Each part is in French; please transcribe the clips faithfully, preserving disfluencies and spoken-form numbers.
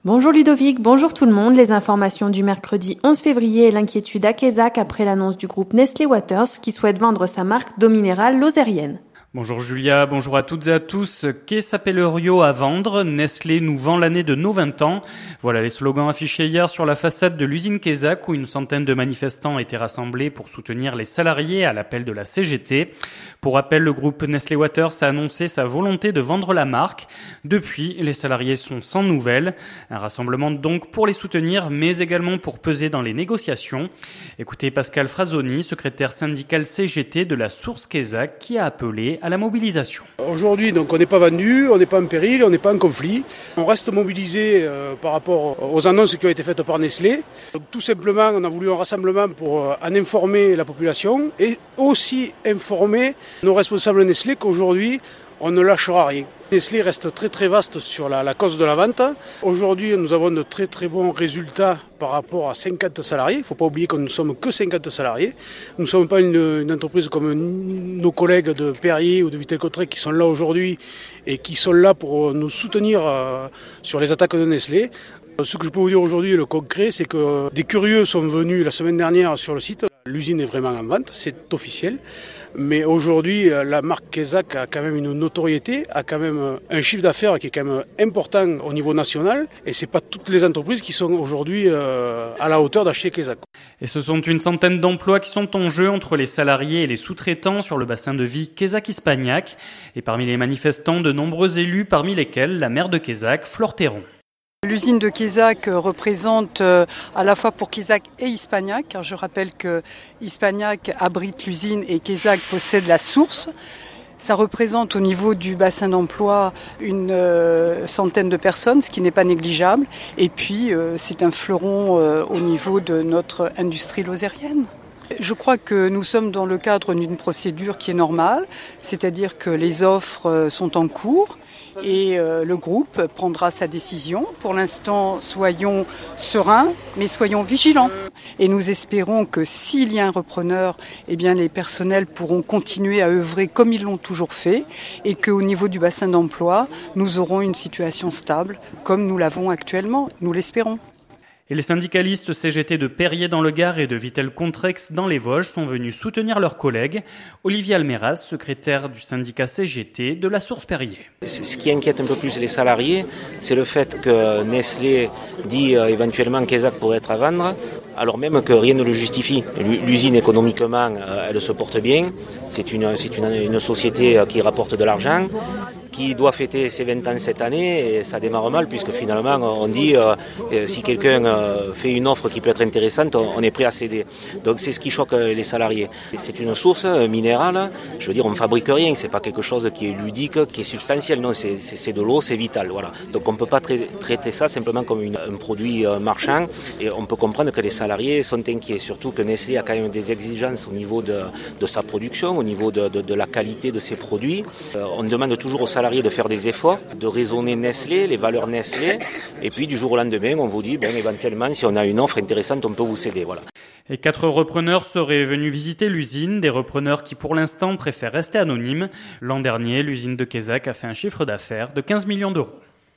Bonjour Ludovic, bonjour tout le monde. Les informations du mercredi onze février et l'inquiétude à Quézac après l'annonce du groupe Nestlé Waters qui souhaite vendre sa marque d'eau minérale lozérienne. Bonjour Julia, bonjour à toutes et à tous. Qu'est Sapellerio à vendre? Nestlé nous vend l'année de nos vingt ans. Voilà les slogans affichés hier sur la façade de l'usine Quézac où une centaine de manifestants étaient rassemblés pour soutenir les salariés à l'appel de la C G T. Pour rappel, le groupe Nestlé Waters a annoncé sa volonté de vendre la marque. Depuis, les salariés sont sans nouvelles. Un rassemblement donc pour les soutenir, mais également pour peser dans les négociations. Écoutez Pascal Frazoni, secrétaire syndical C G T de la Source Quézac, qui a appelé à la mobilisation. Aujourd'hui, donc, on n'est pas vendu, on n'est pas en péril, on n'est pas en conflit. On reste mobilisé euh, par rapport aux annonces qui ont été faites par Nestlé. Donc, tout simplement, on a voulu un rassemblement pour euh, en informer la population et aussi informer nos responsables Nestlé qu'aujourd'hui, on ne lâchera rien. Nestlé reste très très vaste sur la, la cause de la vente. Aujourd'hui, nous avons de très très bons résultats par rapport à cinquante salariés. Il ne faut pas oublier que nous ne sommes que cinquante salariés. Nous ne sommes pas une, une entreprise comme nos collègues de Perrier ou de Vittel-Cotterêts qui sont là aujourd'hui et qui sont là pour nous soutenir euh, sur les attaques de Nestlé. Ce que je peux vous dire aujourd'hui, le concret, c'est que des curieux sont venus la semaine dernière sur le site. L'usine est vraiment en vente, c'est officiel. Mais aujourd'hui, la marque Quézac a quand même une notoriété, a quand même un chiffre d'affaires qui est quand même important au niveau national. Et c'est pas toutes les entreprises qui sont aujourd'hui à la hauteur d'acheter Quézac. Et ce sont une centaine d'emplois qui sont en jeu entre les salariés et les sous-traitants sur le bassin de vie Quézac-Ispagnac. Et parmi les manifestants, de nombreux élus, parmi lesquels la maire de Quézac, Flore Théron. L'usine de Quézac représente à la fois pour Quézac et Ispagnac, car je rappelle que Ispagnac abrite l'usine et Quézac possède la source. Ça représente au niveau du bassin d'emploi une euh, centaine de personnes, ce qui n'est pas négligeable. Et puis euh, c'est un fleuron euh, au niveau de notre industrie lozérienne. Je crois que nous sommes dans le cadre d'une procédure qui est normale, c'est-à-dire que les offres sont en cours. Et euh, le groupe prendra sa décision. Pour l'instant, soyons sereins, mais soyons vigilants. Et nous espérons que s'il y a un repreneur, eh bien les personnels pourront continuer à œuvrer comme ils l'ont toujours fait, et qu'au niveau du bassin d'emploi, nous aurons une situation stable, comme nous l'avons actuellement. Nous l'espérons. Et les syndicalistes C G T de Perrier dans le Gard et de Vittel-Cotterêts dans les Vosges sont venus soutenir leurs collègues. Olivier Almeras, secrétaire du syndicat C G T de la Source Perrier. Ce qui inquiète un peu plus les salariés, c'est le fait que Nestlé dit euh, éventuellement Quézac pourrait être à vendre, alors même que rien ne le justifie. L'usine économiquement, euh, elle se porte bien. C'est une, c'est une, une société qui rapporte de l'argent, qui doit fêter ses vingt ans cette année, et ça démarre mal puisque finalement on dit euh, si quelqu'un euh, fait une offre qui peut être intéressante, on, on est prêt à céder. Donc c'est ce qui choque les salariés. C'est une source minérale, je veux dire on ne fabrique rien, c'est pas quelque chose qui est ludique, qui est substantiel, non, c'est, c'est, c'est de l'eau, c'est vital. Voilà. Donc on ne peut pas tra- traiter ça simplement comme une, un produit euh, marchand, et on peut comprendre que les salariés sont inquiets, surtout que Nestlé a quand même des exigences au niveau de, de sa production, au niveau de, de, de la qualité de ses produits. Euh, on demande toujours aux salariés de faire des efforts, de raisonner Nestlé, les valeurs Nestlé, et puis du jour au lendemain, on vous dit, ben, éventuellement, si on a une offre intéressante, on peut vous céder. Voilà. Et quatre repreneurs seraient venus visiter l'usine, des repreneurs qui pour l'instant préfèrent rester anonymes. L'an dernier, l'usine de Quézac a fait un chiffre d'affaires de quinze millions d'euros.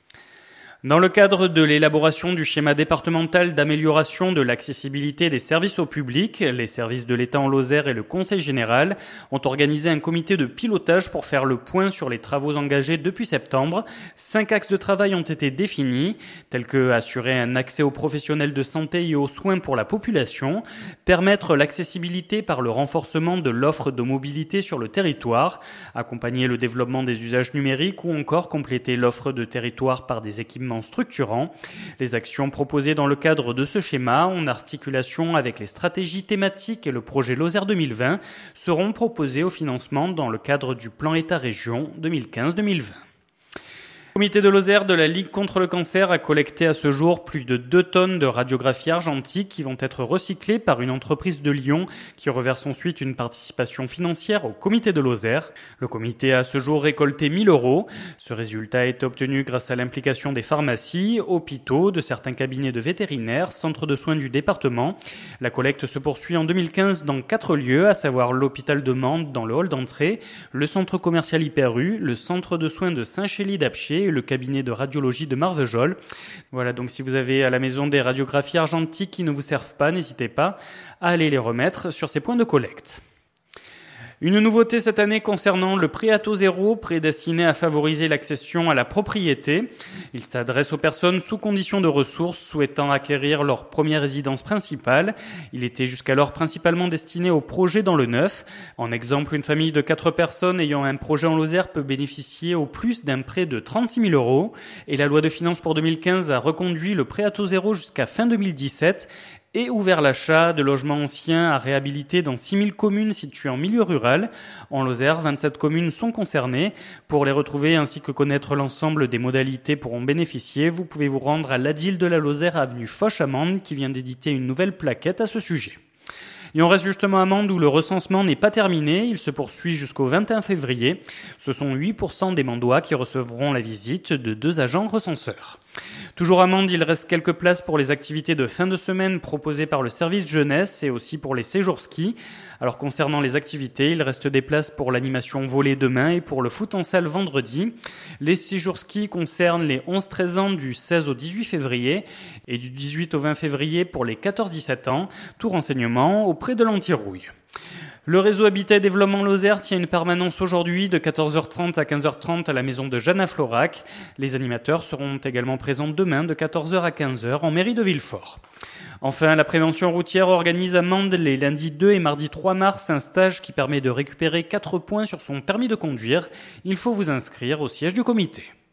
Dans le cadre de l'élaboration du schéma départemental d'amélioration de l'accessibilité des services au public, les services de l'État en Lozère et le Conseil général ont organisé un comité de pilotage pour faire le point sur les travaux engagés depuis septembre. Cinq axes de travail ont été définis, tels que assurer un accès aux professionnels de santé et aux soins pour la population, permettre l'accessibilité par le renforcement de l'offre de mobilité sur le territoire, accompagner le développement des usages numériques ou encore compléter l'offre de territoire par des équipements structurants. Les actions proposées dans le cadre de ce schéma, en articulation avec les stratégies thématiques et le projet Lozère deux mille vingt, seront proposées au financement dans le cadre du plan État-Région deux mille quinze deux mille vingt. Le comité de Lozère de la Ligue contre le cancer a collecté à ce jour plus de deux tonnes de radiographie argentique qui vont être recyclées par une entreprise de Lyon qui reverse ensuite une participation financière au comité de Lozère. Le comité a à ce jour récolté mille euros. Ce résultat est obtenu grâce à l'implication des pharmacies, hôpitaux, de certains cabinets de vétérinaires, centres de soins du département. La collecte se poursuit en deux mille quinze dans quatre lieux, à savoir l'hôpital de Mende dans le hall d'entrée, le centre commercial Hyper U, le centre de soins de Saint-Chély d'Apcher et le cabinet de radiologie de Marvejols. Voilà, donc si vous avez à la maison des radiographies argentiques qui ne vous servent pas, n'hésitez pas à aller les remettre sur ces points de collecte. Une nouveauté cette année concernant le prêt à taux zéro, prêt destiné à favoriser l'accession à la propriété. Il s'adresse aux personnes sous condition de ressources souhaitant acquérir leur première résidence principale. Il était jusqu'alors principalement destiné aux projets dans le neuf. En exemple, une famille de quatre personnes ayant un projet en Lozère peut bénéficier au plus d'un prêt de trente-six mille euros. Et la loi de finances pour deux mille quinze a reconduit le prêt à taux zéro jusqu'à fin deux mille dix-sept. Et ouvert l'achat de logements anciens à réhabiliter dans six mille communes situées en milieu rural. En Lozère, vingt-sept communes sont concernées. Pour les retrouver ainsi que connaître l'ensemble des modalités pour en bénéficier, vous pouvez vous rendre à l'A D I L de la Lozère, avenue Foch-Amande, qui vient d'éditer une nouvelle plaquette à ce sujet. Et on reste justement à Mende où le recensement n'est pas terminé, il se poursuit jusqu'au vingt et un février. Ce sont huit pour cent des Mandois qui recevront la visite de deux agents recenseurs. Toujours à Mende, il reste quelques places pour les activités de fin de semaine proposées par le service jeunesse et aussi pour les séjours ski. Alors concernant les activités, il reste des places pour l'animation volley demain et pour le foot en salle vendredi. Les séjours ski concernent les onze treize ans du seize au dix-huit février et du dix-huit au vingt février pour les quatorze dix-sept ans. Tout renseignement auprès de l'Antirouille. Le réseau Habitat et Développement Lozère tient une permanence aujourd'hui de quatorze heures trente à quinze heures trente à la maison de Jeanne à Florac. Les animateurs seront également présents demain de quatorze heures à quinze heures en mairie de Villefort. Enfin, la prévention routière organise à Mende les lundis deux et mardi trois mars un stage qui permet de récupérer quatre points sur son permis de conduire. Il faut vous inscrire au siège du comité.